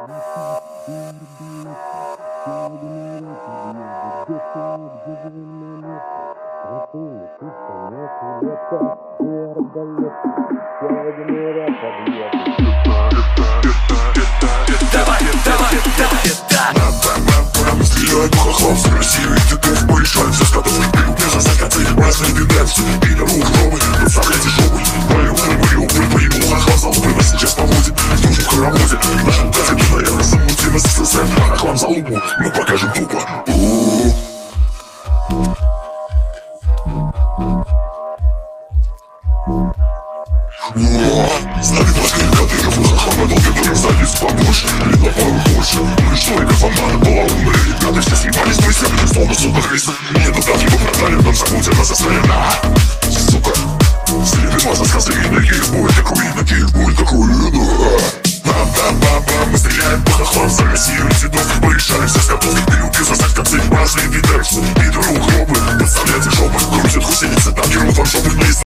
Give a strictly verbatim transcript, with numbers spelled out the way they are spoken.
Давай, давай, давай, да. Стреляют по хохлам, с Россией титов порешают все скотов. Беру без закаты, разные тенденции. Пидору громы, подставляйте жопы. Твою хрымую, припоему хохлам, залупы нас сейчас поводит. Нужен в хороводе, нашим газе, наверное, замутим СССР. А хохлам залупу мы покажем тупо. Знали плохие кадыров, у хохлама долго дорождались помочь. Видно порой больше, ну и что, эта фанара была умная. Ребята все съебались быстро, словно суда Христа. Мне тут так его продали, нам забудем нас оставили. Сука, слепит глаза сказы, и на киев будет такой, и на киев будет такой. Бам-бам-бам-бам, мы стреляем по хохлам за Россию и цветов. Порешали все скотов, переубью сосать концы. Разные пидорсы, пидору гробы, подставляйте жопы. Крутят гусеницы, танкируют вам жопы вниз.